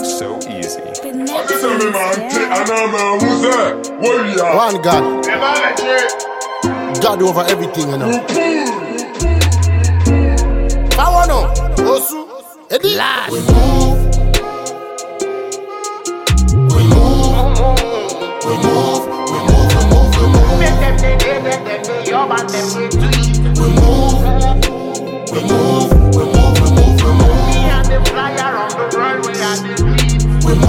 everything so easy. One God. God over everything, you know. Fawano, Osu, Eddie. Last. We move. Make them they your band them We move. Me and the flyer on the road, we are the beat. We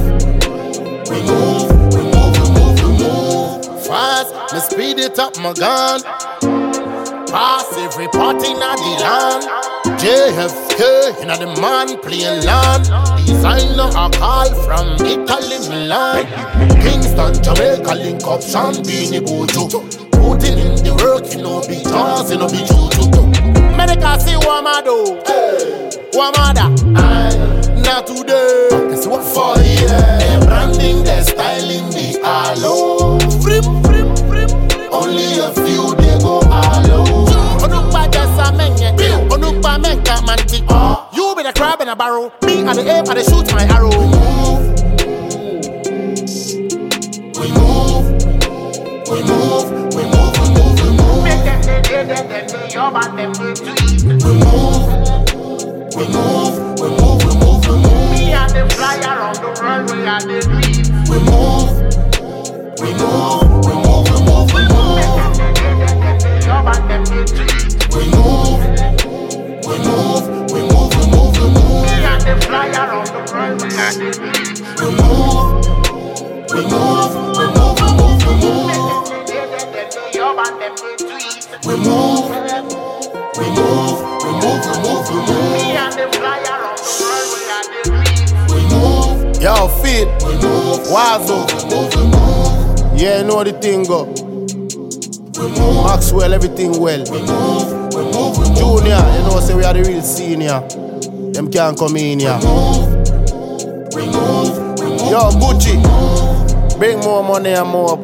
move. Fast, me speed it up, my gun. Pass every party in the land. JFK in the man playing land. Designer a call from Italy, Milan. Kingston, Jamaica, link up, Sean Beanie Bojo. Putting in the work, you know, be chance, you know, be juju. Medical say, what am I do? What am I da? Not today. Cause what for here? They're branding, they're styling the aloe. Only a few they go aloe. Onukpa just a menye. Onukpa menka manti. You be the crab in a barrel. Me and the ape and the shoot my arrow. We move. Make them they your band them tweet. We move. Me and the flyer on the road, we are the beat. We move. Your band them tweet. We move. Me and the flyer on the road, we are the beat. We move. Your band them tweet. We move. Me and the flyer on the road, we are the beat. Yo, Fit, Wazo. Yeah, you know the thing go. Maxwell, everything well. Junior, you know, say we are the real senior. Them can't come in here. Yo, Gucci, bring more money and more.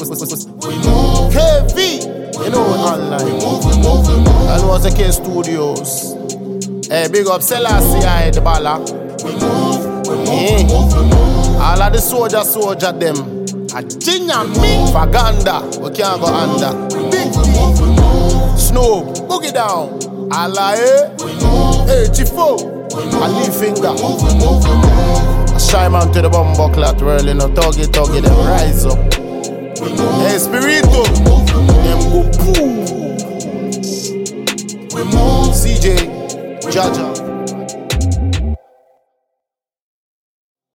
KV, you know, online. And was the K Studios. Hey, big up Selassie at the Bala. All of the soldier them. A ginger me Faganda, we can't go under. Big D, Snow, boogie down. Allah hey Chifo, a leaf finger. A shy man to the bumbo clat whirling, no tuggy, them rise up. Hey Spirito, them go poo. CJ, Jaja.